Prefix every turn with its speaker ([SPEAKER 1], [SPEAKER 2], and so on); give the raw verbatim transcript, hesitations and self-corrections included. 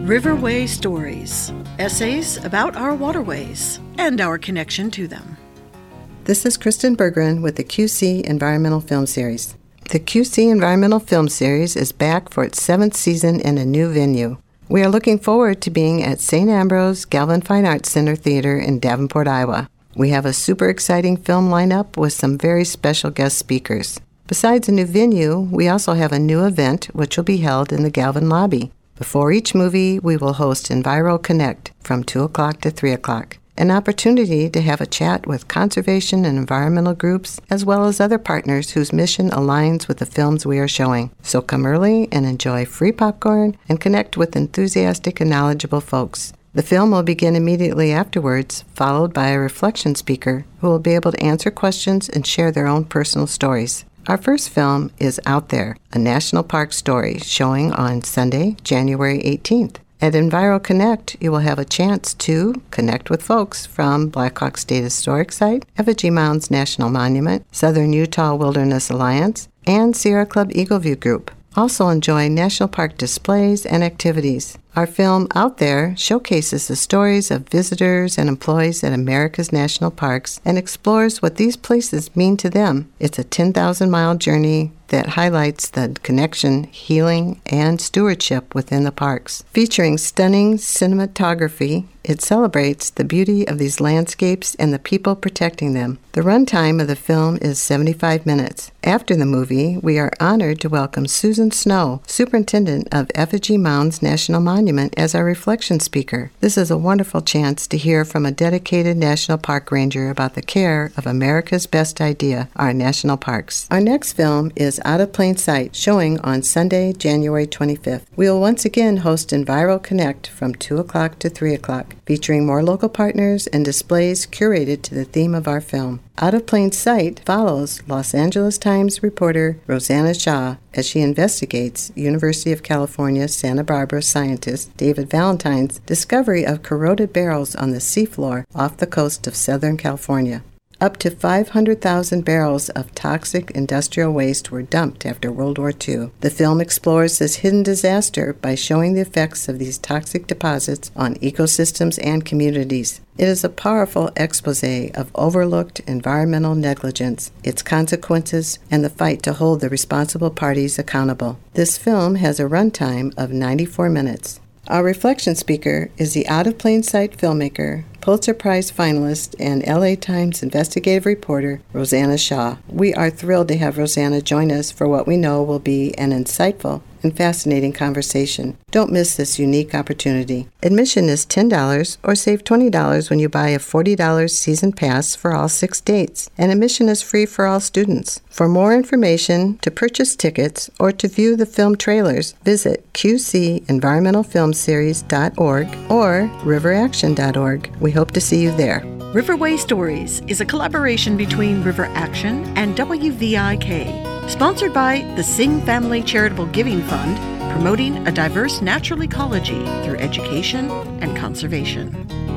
[SPEAKER 1] Riverway Stories, essays about our waterways and our connection to them.
[SPEAKER 2] This is Kristen Berggren with the Q C Environmental Film Series. The Q C Environmental Film Series is back for its seventh season in a new venue. We are looking forward to being at Saint Ambrose Galvin Fine Arts Center Theater in Davenport, Iowa. We have a super exciting film lineup with some very special guest speakers. Besides a new venue, we also have a new event which will be held in the Galvin lobby. Before each movie, we will host Enviro Connect from two o'clock to three o'clock, an opportunity to have a chat with conservation and environmental groups, as well as other partners whose mission aligns with the films we are showing. So come early and enjoy free popcorn and connect with enthusiastic and knowledgeable folks. The film will begin immediately afterwards, followed by a reflection speaker who will be able to answer questions and share their own personal stories. Our first film is Out There, a national park story, showing on Sunday, January eighteenth. At Enviro Connect, you will have a chance to connect with folks from Blackhawk State Historic Site, Effigy Mounds National Monument, Southern Utah Wilderness Alliance, and Sierra Club Eagle View Group. Also enjoy national park displays and activities. Our film, Out There, showcases the stories of visitors and employees at America's national parks and explores what these places mean to them. It's a ten thousand mile journey that highlights the connection, healing, and stewardship within the parks. Featuring stunning cinematography, it celebrates the beauty of these landscapes and the people protecting them. The runtime of the film is seventy-five minutes. After the movie, we are honored to welcome Susan Snow, Superintendent of Effigy Mounds National Monument, as our reflection speaker. This is a wonderful chance to hear from a dedicated National Park Ranger about the care of America's best idea, our national parks. Our next film is Out of Plain Sight, showing on Sunday, January twenty-fifth. We will once again host Enviro Connect from two o'clock to three o'clock, featuring more local partners and displays curated to the theme of our film. Out of Plain Sight follows Los Angeles Times reporter Rosanna Shaw as she investigates University of California, Santa Barbara scientist David Valentine's discovery of corroded barrels on the seafloor off the coast of Southern California. Up to five hundred thousand barrels of toxic industrial waste were dumped after World War Two. The film explores this hidden disaster by showing the effects of these toxic deposits on ecosystems and communities. It is a powerful expose of overlooked environmental negligence, its consequences, and the fight to hold the responsible parties accountable. This film has a runtime of ninety-four minutes. Our reflection speaker is the Out of Plain Sight filmmaker, Pulitzer Prize finalist, and L A Times investigative reporter, Rosanna Shaw. We are thrilled to have Rosanna join us for what we know will be an insightful and fascinating conversation. Don't miss this unique opportunity. Admission is ten dollars or save twenty dollars when you buy a forty dollars season pass for all six dates, and admission is free for all students. For more information, to purchase tickets, or to view the film trailers, visit q c environmental film series dot org or river action dot org. We hope to see you there.
[SPEAKER 1] Riverway Stories is a collaboration between River Action and W V I K, sponsored by the Sing Family Charitable Giving Fund, promoting a diverse natural ecology through education and conservation.